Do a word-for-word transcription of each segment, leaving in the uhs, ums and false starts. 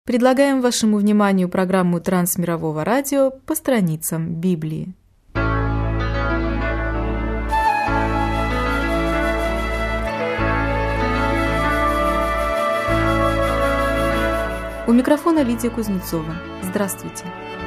Предлагаем вашему вниманию программу Трансмирового радио «По страницам Библии». У микрофона Лидия Кузнецова. Здравствуйте.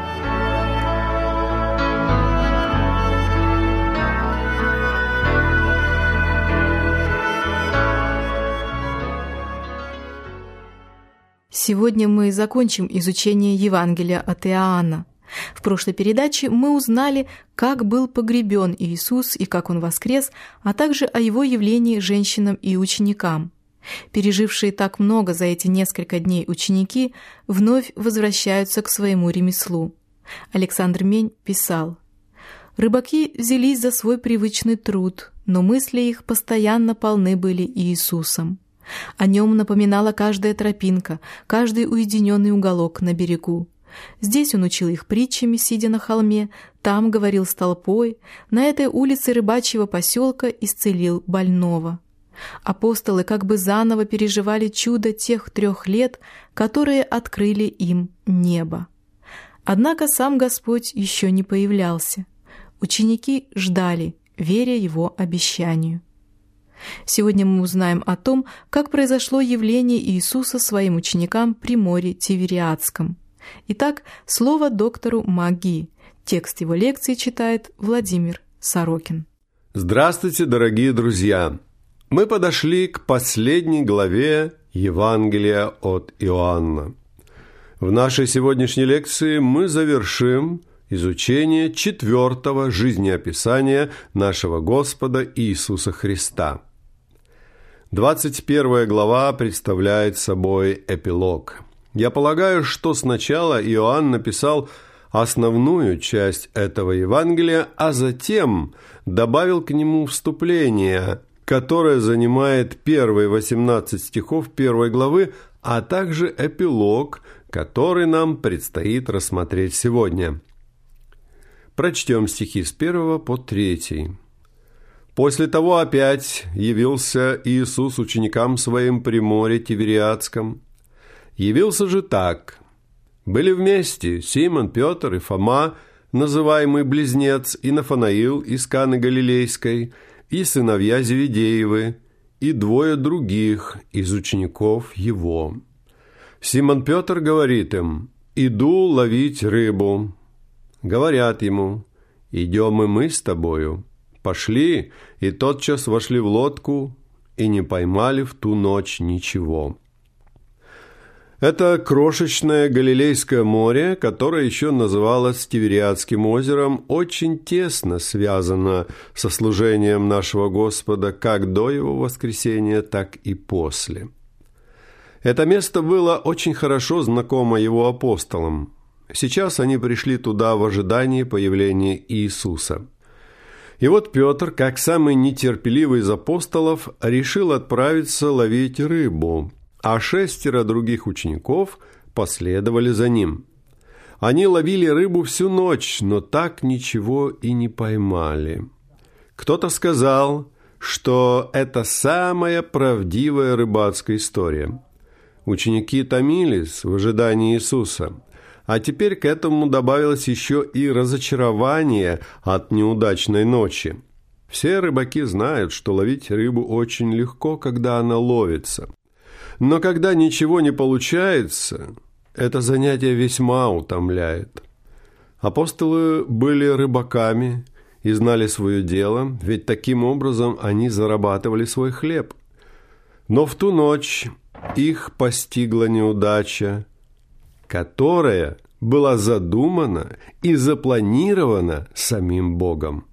Сегодня мы закончим изучение Евангелия от Иоанна. В прошлой передаче мы узнали, как был погребен Иисус и как Он воскрес, а также о Его явлении женщинам и ученикам. Пережившие так много за эти несколько дней ученики вновь возвращаются к своему ремеслу. Александр Мень писал: «Рыбаки взялись за свой привычный труд, но мысли их постоянно полны были Иисусом. О нем напоминала каждая тропинка, каждый уединенный уголок на берегу. Здесь он учил их притчами, сидя на холме, там говорил с толпой, на этой улице рыбачьего поселка исцелил больного». Апостолы как бы заново переживали чудо тех трех лет, которые открыли им небо. Однако сам Господь еще не появлялся. Ученики ждали, веря Его обещанию. Сегодня мы узнаем о том, как произошло явление Иисуса своим ученикам при море Тивериадском. Итак, слово доктору магии. Текст его лекции читает Владимир Сорокин. Здравствуйте, дорогие друзья! Мы подошли к последней главе Евангелия от Иоанна. В нашей сегодняшней лекции мы завершим изучение четвертого жизнеописания нашего Господа Иисуса Христа. двадцать первая глава представляет собой эпилог. Я полагаю, что сначала Иоанн написал основную часть этого Евангелия, а затем добавил к нему вступление, которое занимает первые восемнадцать стихов первой главы, а также эпилог, который нам предстоит рассмотреть сегодня. Прочтем стихи с первого по третий. «После того опять явился Иисус ученикам своим при море Тивериадском. Явился же так. Были вместе Симон, Петр и Фома, называемый Близнец, и Нафанаил из Каны Галилейской, и сыновья Зеведеевы, и двое других из учеников его. Симон Петр говорит им: «Иду ловить рыбу». Говорят ему: «Идем и мы с тобою». Пошли, и тотчас вошли в лодку, и не поймали в ту ночь ничего. Это крошечное Галилейское море, которое еще называлось Тивериадским озером, очень тесно связано со служением нашего Господа как до Его воскресения, так и после. Это место было очень хорошо знакомо Его апостолам. Сейчас они пришли туда в ожидании появления Иисуса. И вот Петр, как самый нетерпеливый из апостолов, решил отправиться ловить рыбу, а шестеро других учеников последовали за ним. Они ловили рыбу всю ночь, но так ничего и не поймали. Кто-то сказал, что это самая правдивая рыбацкая история. Ученики томились в ожидании Иисуса, а теперь к этому добавилось еще и разочарование от неудачной ночи. Все рыбаки знают, что ловить рыбу очень легко, когда она ловится. Но когда ничего не получается, это занятие весьма утомляет. Апостолы были рыбаками и знали свое дело, ведь таким образом они зарабатывали свой хлеб. Но в ту ночь их постигла неудача, которая была задумана и запланирована самим Богом.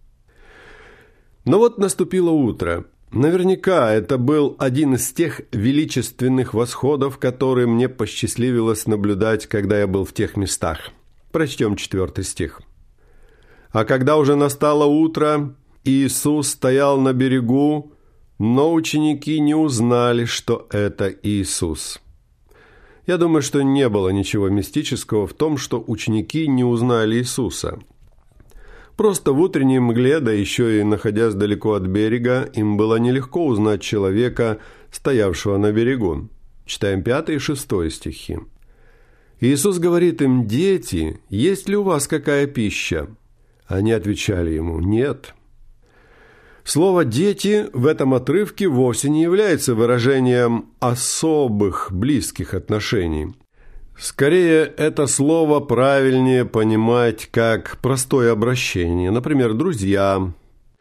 Но вот наступило утро. Наверняка это был один из тех величественных восходов, которые мне посчастливилось наблюдать, когда я был в тех местах. Прочтем четвертый стих. «А когда уже настало утро, Иисус стоял на берегу, но ученики не узнали, что это Иисус». Я думаю, что не было ничего мистического в том, что ученики не узнали Иисуса. Просто в утренней мгле, да еще и находясь далеко от берега, им было нелегко узнать человека, стоявшего на берегу. Читаем пятый и шестой стихи. Иисус говорит им: «Дети, есть ли у вас какая пища?» Они отвечали ему: «Нет». Слово «дети» в этом отрывке вовсе не является выражением особых близких отношений. Скорее, это слово правильнее понимать как простое обращение, например, «друзья».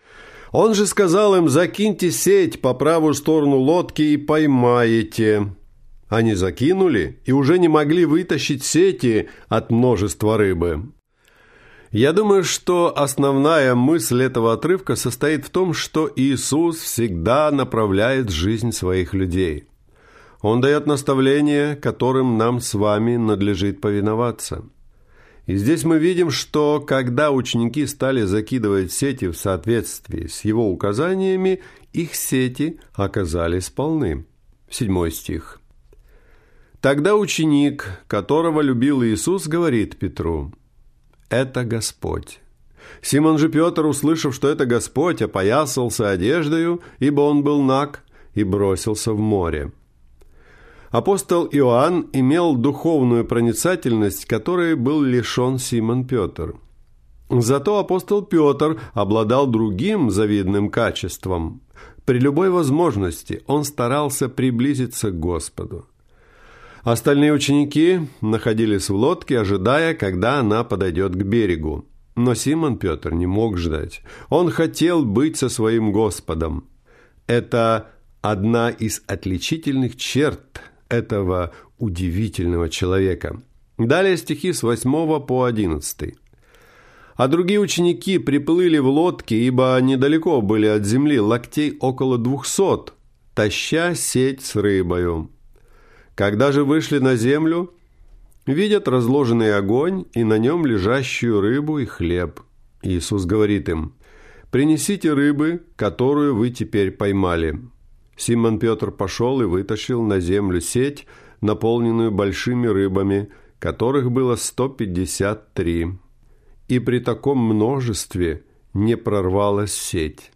Он же сказал им: «Закиньте сеть по правую сторону лодки и поймаете». Они закинули и уже не могли вытащить сети от множества рыбы. Я думаю, что основная мысль этого отрывка состоит в том, что Иисус всегда направляет жизнь своих людей. Он дает наставления, которым нам с вами надлежит повиноваться. И здесь мы видим, что когда ученики стали закидывать сети в соответствии с его указаниями, их сети оказались полны. Седьмой стих. Тогда ученик, которого любил Иисус, говорит Петру: «Это Господь». Симон же Петр, услышав, что это Господь, опоясался одеждою, ибо он был наг, и бросился в море. Апостол Иоанн имел духовную проницательность, которой был лишен Симон Петр. Зато апостол Петр обладал другим завидным качеством. При любой возможности он старался приблизиться к Господу. Остальные ученики находились в лодке, ожидая, когда она подойдет к берегу. Но Симон Петр не мог ждать. Он хотел быть со своим Господом. Это одна из отличительных черт этого удивительного человека. Далее стихи с восьмого по одиннадцатый. «А другие ученики приплыли в лодке, ибо недалеко были от земли, локтей около двухсот, таща сеть с рыбою. Когда же вышли на землю, видят разложенный огонь и на нем лежащую рыбу и хлеб. Иисус говорит им: «Принесите рыбы, которую вы теперь поймали». Симон Петр пошел и вытащил на землю сеть, наполненную большими рыбами, которых было сто пятьдесят три. И при таком множестве не прорвалась сеть.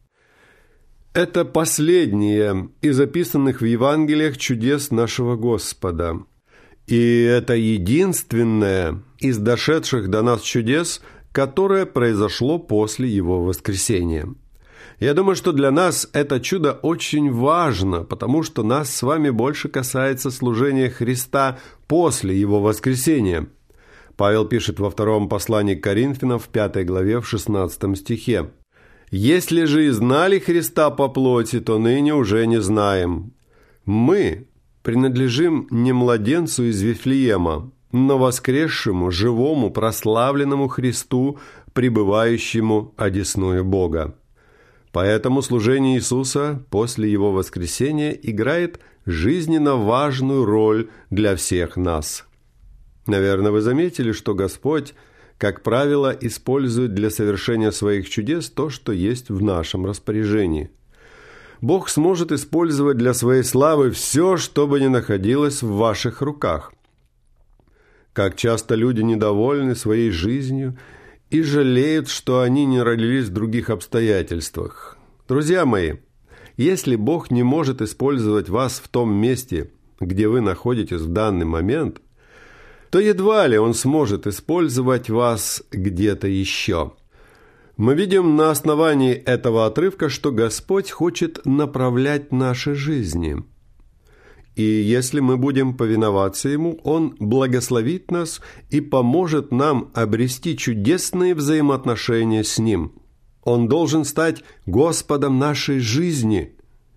Это последнее из записанных в Евангелиях чудес нашего Господа. И это единственное из дошедших до нас чудес, которое произошло после Его воскресения. Я думаю, что для нас это чудо очень важно, потому что нас с вами больше касается служения Христа после Его воскресения. Павел пишет во втором послании к Коринфянам в пятой главе в шестнадцатом стихе: «Если же и знали Христа по плоти, то ныне уже не знаем. Мы принадлежим не младенцу из Вифлеема, но воскресшему, живому, прославленному Христу, пребывающему одесную Бога». Поэтому служение Иисуса после Его воскресения играет жизненно важную роль для всех нас. Наверное, вы заметили, что Господь, как правило, использует для совершения своих чудес то, что есть в нашем распоряжении. Бог сможет использовать для своей славы все, что бы ни находилось в ваших руках. Как часто люди недовольны своей жизнью и жалеют, что они не родились в других обстоятельствах. Друзья мои, если Бог не может использовать вас в том месте, где вы находитесь в данный момент, то едва ли Он сможет использовать вас где-то еще. Мы видим на основании этого отрывка, что Господь хочет направлять наши жизни. И если мы будем повиноваться Ему, Он благословит нас и поможет нам обрести чудесные взаимоотношения с Ним. Он должен стать Господом нашей жизни.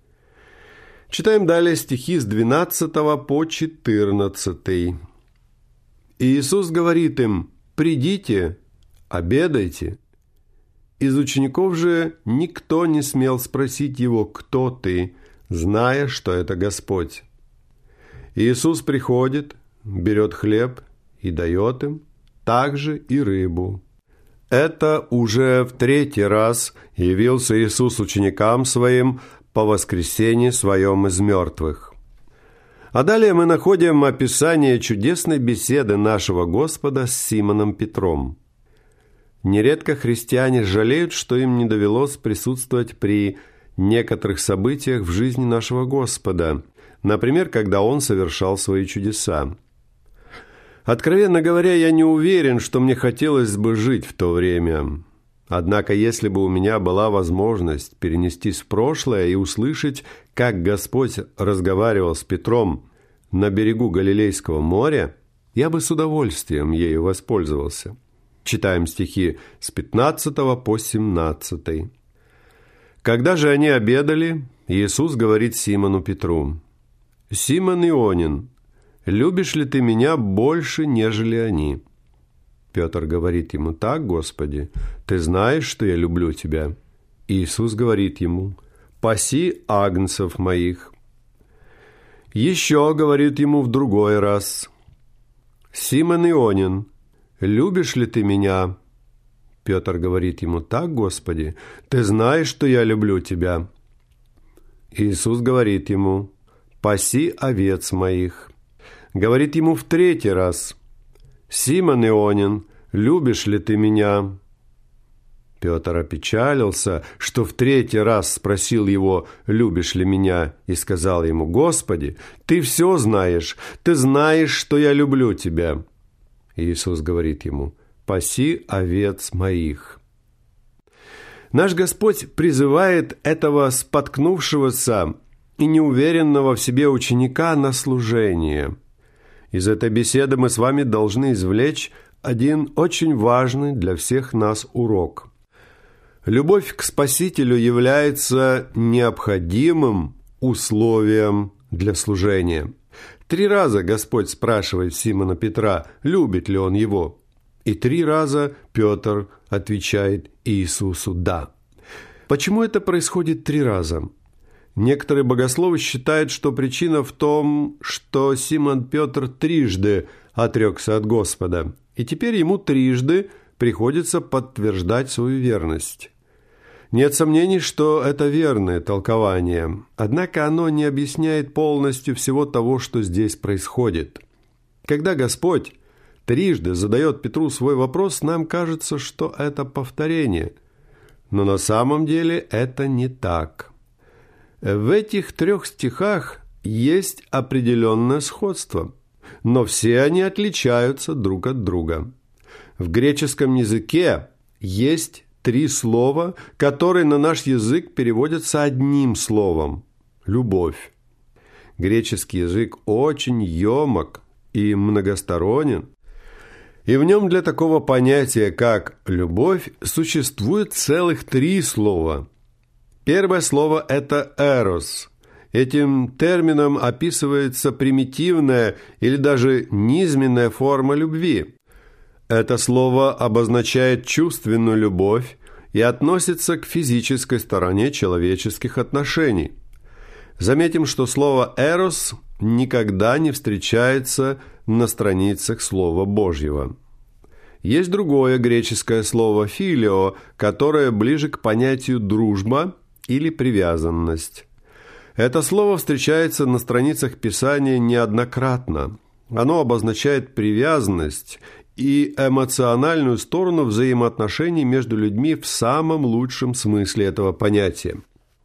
Читаем далее стихи с двенадцатого по четырнадцатый. Иисус говорит им: «Придите, обедайте». Из учеников же никто не смел спросить Его: «Кто ты?», зная, что это Господь. Иисус приходит, берет хлеб и дает им, также и рыбу. Это уже в третий раз явился Иисус ученикам Своим по воскресении Своем из мертвых. А далее мы находим описание чудесной беседы нашего Господа с Симоном Петром. Нередко христиане жалеют, что им не довелось присутствовать при некоторых событиях в жизни нашего Господа, например, когда Он совершал свои чудеса. Откровенно говоря, я не уверен, что мне хотелось бы жить в то время. Однако, если бы у меня была возможность перенестись в прошлое и услышать, как Господь разговаривал с Петром на берегу Галилейского моря, я бы с удовольствием ею воспользовался. Читаем стихи с пятнадцатого по семнадцатый. Когда же они обедали, Иисус говорит Симону Петру: «Симон Ионин, любишь ли ты меня больше, нежели они?» Петр говорит ему: «Так, Господи, ты знаешь, что я люблю тебя». Иисус говорит ему: «Паси агнцев моих». Еще говорит ему в другой раз: «Симон Ионин, любишь ли ты меня?» Петр говорит ему: «Так, Господи, ты знаешь, что я люблю тебя». Иисус говорит ему: «Паси овец моих». Говорит ему в третий раз: «Симон Ионин, любишь ли ты меня?» Петр опечалился, что в третий раз спросил его: «Любишь ли меня?» и сказал ему: «Господи, ты все знаешь, ты знаешь, что я люблю тебя». Иисус говорит ему: «Паси овец моих». Наш Господь призывает этого споткнувшегося и неуверенного в себе ученика на служение. Из этой беседы мы с вами должны извлечь один очень важный для всех нас урок. Любовь к Спасителю является необходимым условием для служения. Три раза Господь спрашивает Симона Петра, любит ли он его. И три раза Петр отвечает Иисусу «да». Почему это происходит три раза? Некоторые богословы считают, что причина в том, что Симон Петр трижды отрекся от Господа, и теперь ему трижды приходится подтверждать свою верность. Нет сомнений, что это верное толкование, однако оно не объясняет полностью всего того, что здесь происходит. Когда Господь трижды задает Петру свой вопрос, нам кажется, что это повторение. Но на самом деле это не так. В этих трех стихах есть определенное сходство, но все они отличаются друг от друга. В греческом языке есть три слова, которые на наш язык переводятся одним словом – «любовь». Греческий язык очень емок и многосторонен, и в нем для такого понятия, как «любовь», существует целых три слова. Первое слово – это «эрос». Этим термином описывается примитивная или даже низменная форма любви. Это слово обозначает чувственную любовь и относится к физической стороне человеческих отношений. Заметим, что слово «эрос» никогда не встречается на страницах Слова Божьего. Есть другое греческое слово «филио», которое ближе к понятию «дружба» или «привязанность». Это слово встречается на страницах Писания неоднократно. Оно обозначает привязанность и эмоциональную сторону взаимоотношений между людьми в самом лучшем смысле этого понятия.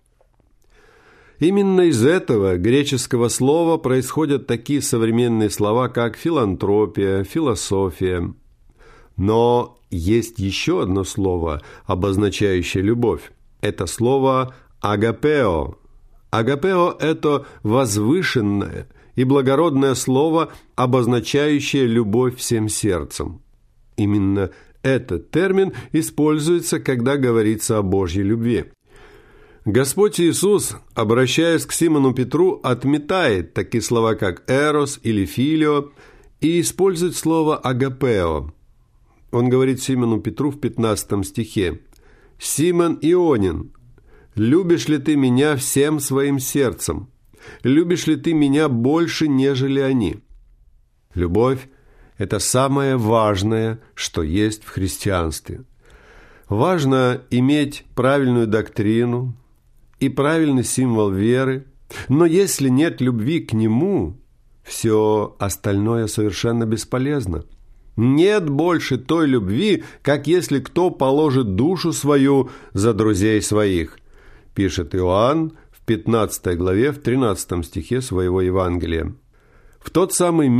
Именно из этого греческого слова происходят такие современные слова, как филантропия, философия. Но есть еще одно слово, обозначающее любовь. Это слово «агапео». «Агапео» – это возвышенное и благородное слово, обозначающее любовь всем сердцем. Именно этот термин используется, когда говорится о Божьей любви. Господь Иисус, обращаясь к Симону Петру, отметает такие слова, как «эрос» или «филио», и использует слово «агапео». Он говорит Симону Петру в пятнадцатом стихе: «Симон Ионин, любишь ли ты меня всем своим сердцем? Любишь ли ты меня больше, нежели они?» Любовь – это самое важное, что есть в христианстве. Важно иметь правильную доктрину и правильный символ веры, но если нет любви к нему, все остальное совершенно бесполезно. Нет больше той любви, как если кто положит душу свою за друзей своих, пишет Иоанн в пятнадцатой главе, в тринадцатом стихе своего Евангелия. В тот самый миг,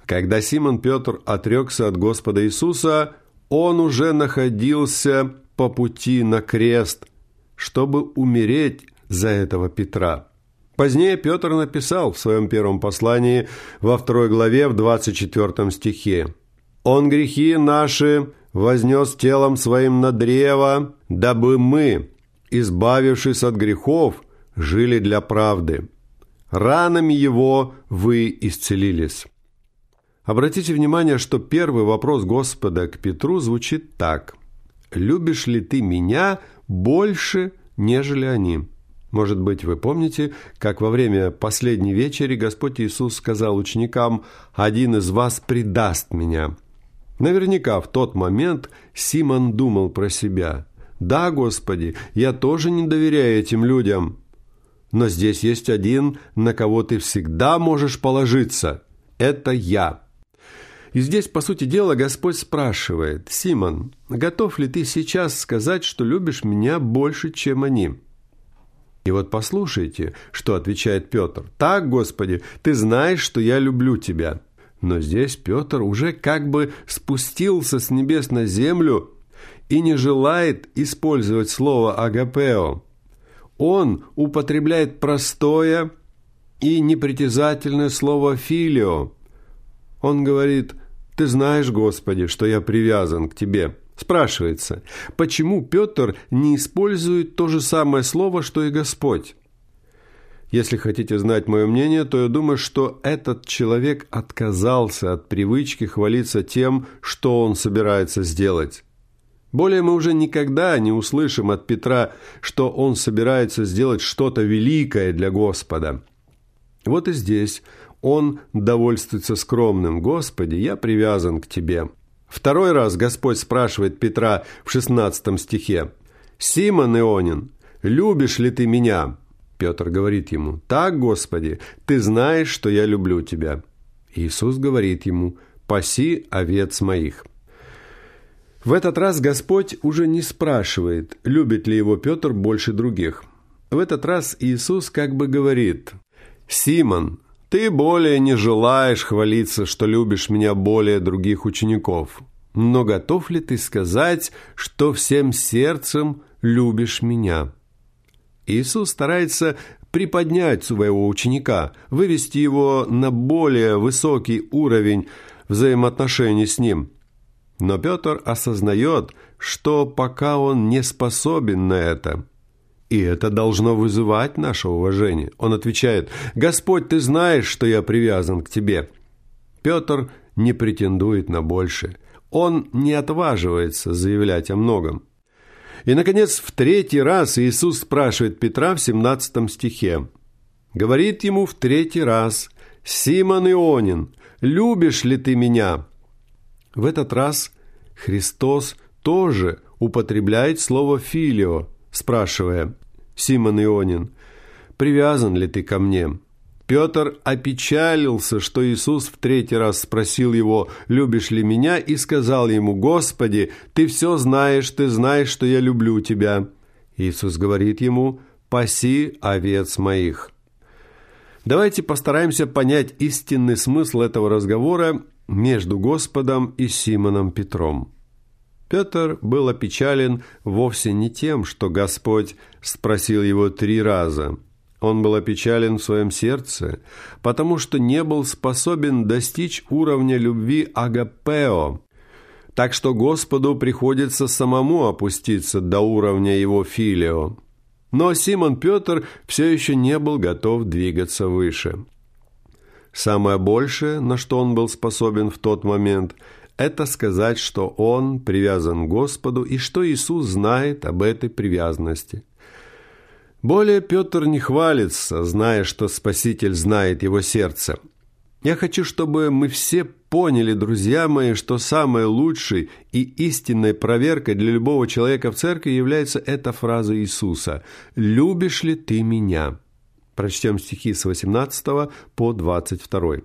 Когда Симон Петр отрекся от Господа Иисуса, он уже находился по пути на крест, чтобы умереть за этого Петра. Позднее Петр написал в своем первом послании во второй главе в двадцать четвёртом стихе: «Он грехи наши вознес телом своим на древо, дабы мы, избавившись от грехов, жили для правды. Ранами Его вы исцелились». Обратите внимание, что первый вопрос Господа к Петру звучит так: «Любишь ли ты меня больше, нежели они?» Может быть, вы помните, как во время последней вечери Господь Иисус сказал ученикам: «Один из вас предаст меня». Наверняка в тот момент Симон думал про себя: «Да, Господи, я тоже не доверяю этим людям. Но здесь есть один, на кого ты всегда можешь положиться. Это я». И здесь, по сути дела, Господь спрашивает: «Симон, готов ли ты сейчас сказать, что любишь меня больше, чем они?» И вот послушайте, что отвечает Петр: «Так, Господи, ты знаешь, что я люблю тебя». Но здесь Петр уже как бы спустился с небес на землю и не желает использовать слово «агапео». Он употребляет простое и непритязательное слово «филио». Он говорит: «Ты знаешь, Господи, что я привязан к тебе». Спрашивается, почему Петр не использует то же самое слово, что и Господь? Если хотите знать мое мнение, то я думаю, что этот человек отказался от привычки хвалиться тем, что он собирается сделать. Более мы уже никогда не услышим от Петра, что он собирается сделать что-то великое для Господа. Вот и здесь он довольствуется скромным: «Господи, я привязан к Тебе». Второй раз Господь спрашивает Петра в шестнадцатом стихе: «Симон Ионин, любишь ли ты меня?» Петр говорит ему: «Так, Господи, ты знаешь, что я люблю тебя». Иисус говорит ему: «Паси овец моих». В этот раз Господь уже не спрашивает, любит ли его Петр больше других. В этот раз Иисус как бы говорит: «Симон, ты более не желаешь хвалиться, что любишь меня более других учеников, но готов ли ты сказать, что всем сердцем любишь меня?» Иисус старается приподнять своего ученика, вывести его на более высокий уровень взаимоотношений с ним. Но Петр осознает, что пока он не способен на это. И это должно вызывать наше уважение. Он отвечает: «Господь, ты знаешь, что я привязан к тебе». Петр не претендует на большее. Он не отваживается заявлять о многом. И, наконец, в третий раз Иисус спрашивает Петра в семнадцатом стихе. Говорит ему в третий раз: «Симон Ионин, любишь ли ты меня?» В этот раз Христос тоже употребляет слово «филио», спрашивая: «Симон Ионин, привязан ли ты ко мне?» Петр опечалился, что Иисус в третий раз спросил его: «Любишь ли меня?» и сказал ему: «Господи, ты все знаешь, ты знаешь, что я люблю тебя». Иисус говорит ему: «Паси овец моих». Давайте постараемся понять истинный смысл этого разговора между Господом и Симоном Петром. Петр был опечален вовсе не тем, что Господь спросил его три раза. Он был опечален в своем сердце, потому что не был способен достичь уровня любви агапео. Так что Господу приходится самому опуститься до уровня его филио. Но Симон Петр все еще не был готов двигаться выше. Самое большее, на что он был способен в тот момент, это сказать, что он привязан к Господу и что Иисус знает об этой привязанности. Более Петр не хвалится, зная, что Спаситель знает его сердце. Я хочу, чтобы мы все поняли, друзья мои, что самой лучшей и истинной проверкой для любого человека в церкви является эта фраза Иисуса: «Любишь ли ты меня?» Прочтем стихи с восемнадцатого по двадцать второй.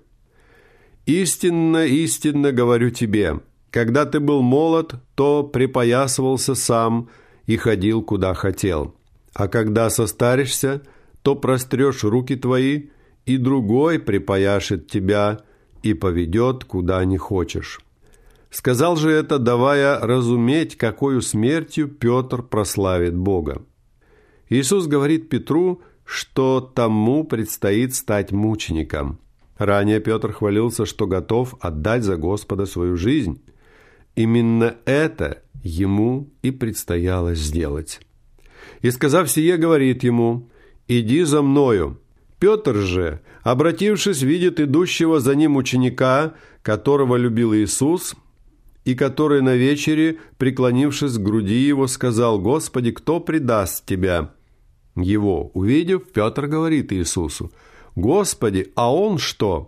«Истинно, истинно говорю тебе, когда ты был молод, то припоясывался сам и ходил, куда хотел. А когда состаришься, то прострешь руки твои, и другой припояшет тебя, и поведет, куда не хочешь». Сказал же это, давая разуметь, какою смертью Петр прославит Бога. Иисус говорит Петру, что тому предстоит стать мучеником. Ранее Петр хвалился, что готов отдать за Господа свою жизнь. Именно это ему и предстояло сделать. И, сказав сие, говорит ему: «Иди за мною». Петр же, обратившись, видит идущего за ним ученика, которого любил Иисус, и который на вечере, преклонившись к груди его, сказал: «Господи, кто предаст тебя?» Его увидев, Петр говорит Иисусу: «Господи, а он что?»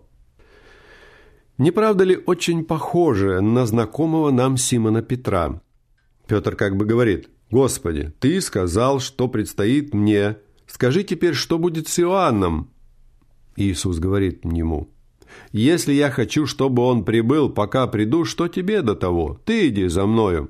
Не правда ли очень похоже на знакомого нам Симона Петра? Петр как бы говорит: «Господи, Ты сказал, что предстоит мне. Скажи теперь, что будет с Иоанном?» Иисус говорит ему: «Если я хочу, чтобы он прибыл, пока приду, что тебе до того? Ты иди за мною».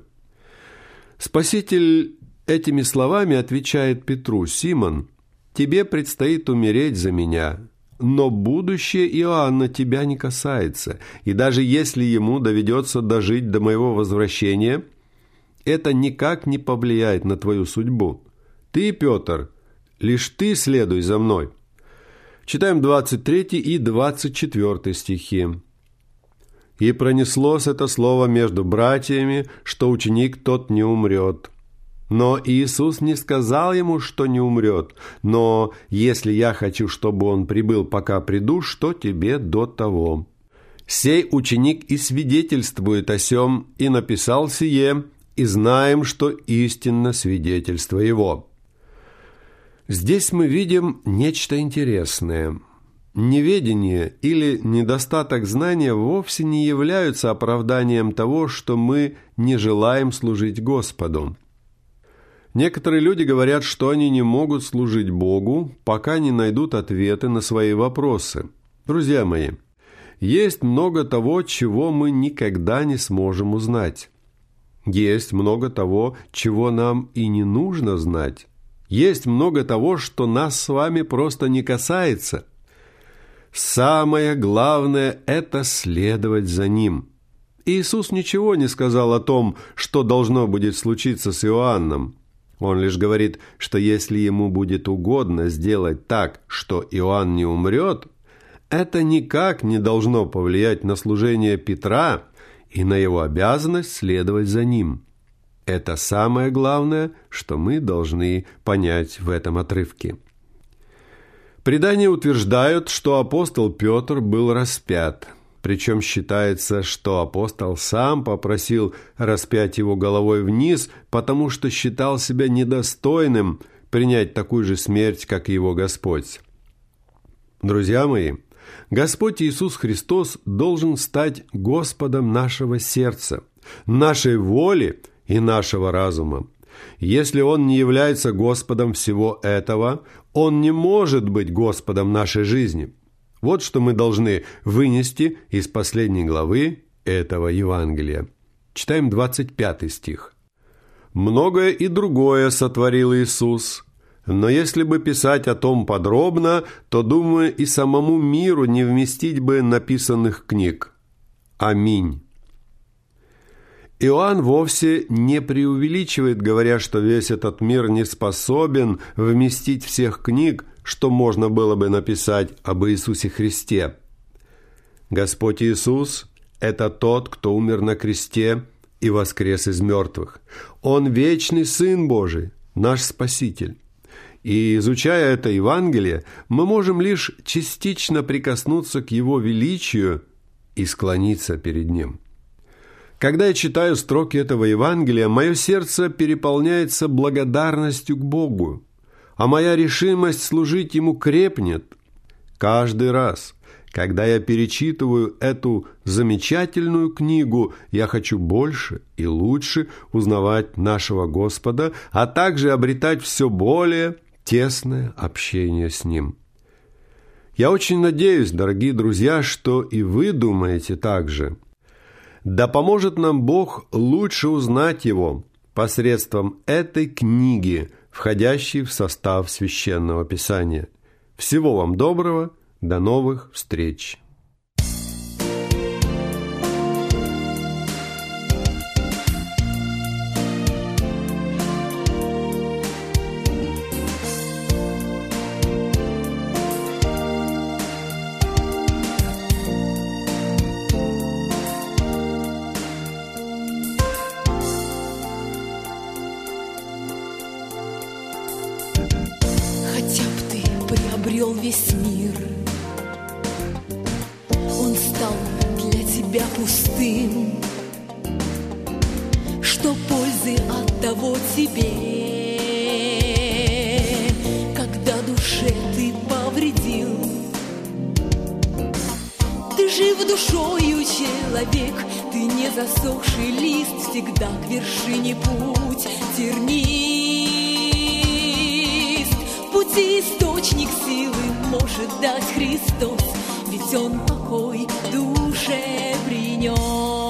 Спаситель этими словами отвечает Петру: «Симон, тебе предстоит умереть за меня, но будущее Иоанна тебя не касается, и даже если ему доведется дожить до моего возвращения, это никак не повлияет на твою судьбу. Ты, Петр, лишь ты следуй за мной». Читаем двадцать третий и двадцать четвёртый стихи. «И пронеслось это слово между братьями, что ученик тот не умрет. Но Иисус не сказал ему, что не умрет. Но если я хочу, чтобы он прибыл, пока приду, что тебе до того? Сей ученик и свидетельствует о сем, и написал сие, и знаем, что истинно свидетельство его». Здесь мы видим нечто интересное. Неведение или недостаток знания вовсе не являются оправданием того, что мы не желаем служить Господу. Некоторые люди говорят, что они не могут служить Богу, пока не найдут ответы на свои вопросы. Друзья мои, есть много того, чего мы никогда не сможем узнать. Есть много того, чего нам и не нужно знать. Есть много того, что нас с вами просто не касается. Самое главное – это следовать за Ним. Иисус ничего не сказал о том, что должно будет случиться с Иоанном. Он лишь говорит, что если Ему будет угодно сделать так, что Иоанн не умрет, это никак не должно повлиять на служение Петра и на его обязанность следовать за Ним. Это самое главное, что мы должны понять в этом отрывке. Предания утверждают, что апостол Петр был распят. Причем считается, что апостол сам попросил распять его головой вниз, потому что считал себя недостойным принять такую же смерть, как и его Господь. Друзья мои, Господь Иисус Христос должен стать Господом нашего сердца, нашей воли и нашего разума. Если Он не является Господом всего этого, Он не может быть Господом нашей жизни. Вот что мы должны вынести из последней главы этого Евангелия. Читаем двадцать пятый стих. «Многое и другое сотворил Иисус, но если бы писать о том подробно, то, думаю, и самому миру не вместить бы написанных книг. Аминь». Иоанн вовсе не преувеличивает, говоря, что весь этот мир не способен вместить всех книг, что можно было бы написать об Иисусе Христе. Господь Иисус – это тот, кто умер на кресте и воскрес из мертвых. Он вечный Сын Божий, наш Спаситель. И, изучая это Евангелие, мы можем лишь частично прикоснуться к Его величию и склониться перед Ним. Когда я читаю строки этого Евангелия, мое сердце переполняется благодарностью к Богу, а моя решимость служить Ему крепнет. Каждый раз, когда я перечитываю эту замечательную книгу, я хочу больше и лучше узнавать нашего Господа, а также обретать все более тесное общение с Ним. Я очень надеюсь, дорогие друзья, что и вы думаете так же. Да поможет нам Бог лучше узнать Его посредством этой книги, входящей в состав Священного Писания. Всего вам доброго, до новых встреч! обрел весь мир. Он стал для тебя пустым. Что пользы от того тебе, когда душе ты повредил? Ты жив душою, человек, ты не засохший лист, всегда к вершине путь тернист. В пути источник силы может дать Христос, ведь Он покой душе принес.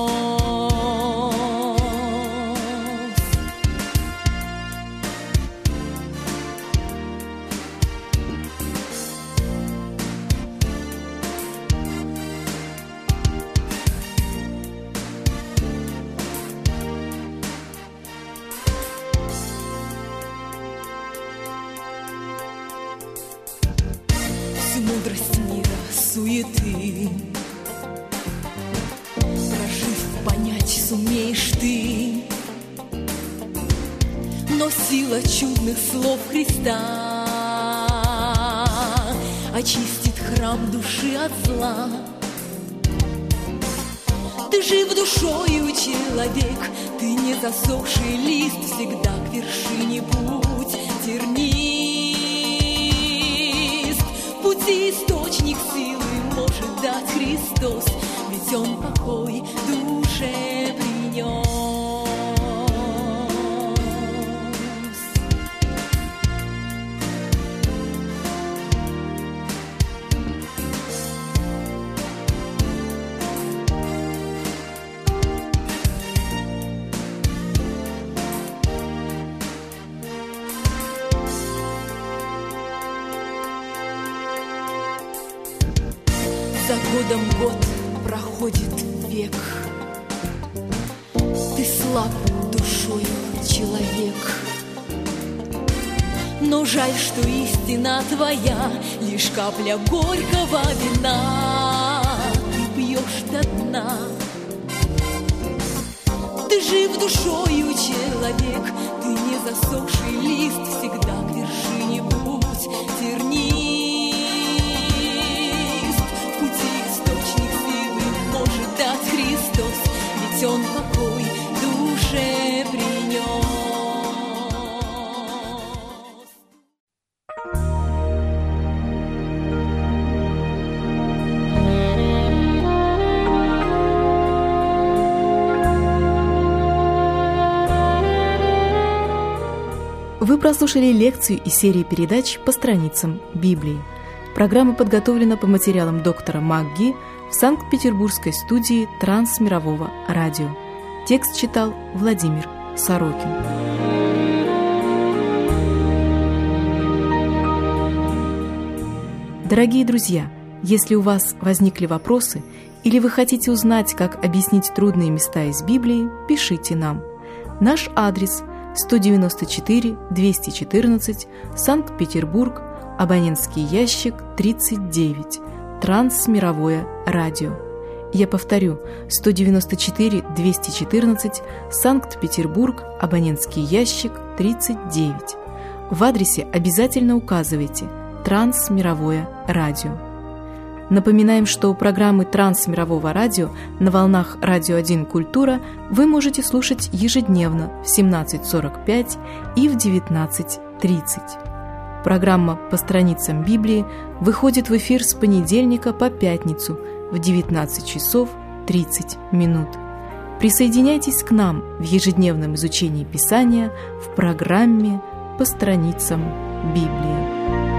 Мудрость мира, суеты прожив, понять сумеешь ты. Но сила чудных слов Христа очистит храм души от зла. Ты жив душою, человек, ты не засохший лист, всегда к вершине путь тернист. В пути источник силы может дать Христос, ведь Он покой душе принес. За годом год проходит век, ты слаб душою, человек. Но жаль, что истина твоя лишь капля горького вина, ты пьешь до дна. Ты жив душою, человек, ты не засохший лист, всегда к вершине путь тернист. Дать Христос, ведь Он покой душе принес. Вы прослушали лекцию из серии передач по страницам Библии. Программа подготовлена по материалам доктора МакГи в Санкт-Петербургской студии Трансмирового радио. Текст читал Владимир Сорокин. Дорогие друзья, если у вас возникли вопросы или вы хотите узнать, как объяснить трудные места из Библии, пишите нам. Наш адрес сто девяносто четыре двести четырнадцать, Санкт-Петербург, абонентский ящик тридцать девять. Трансмировое радио. Я повторю, сто девяносто четыре двести четырнадцать, Санкт-Петербург, абонентский ящик тридцать девять. В адресе обязательно указывайте «Трансмировое радио». Напоминаем, что программы Трансмирового радио на волнах «Радио один Культура» вы можете слушать ежедневно в семнадцать сорок пять и в девятнадцать тридцать. Программа «По страницам Библии» выходит в эфир с понедельника по пятницу в девятнадцать часов тридцать минут. Присоединяйтесь к нам в ежедневном изучении Писания в программе «По страницам Библии».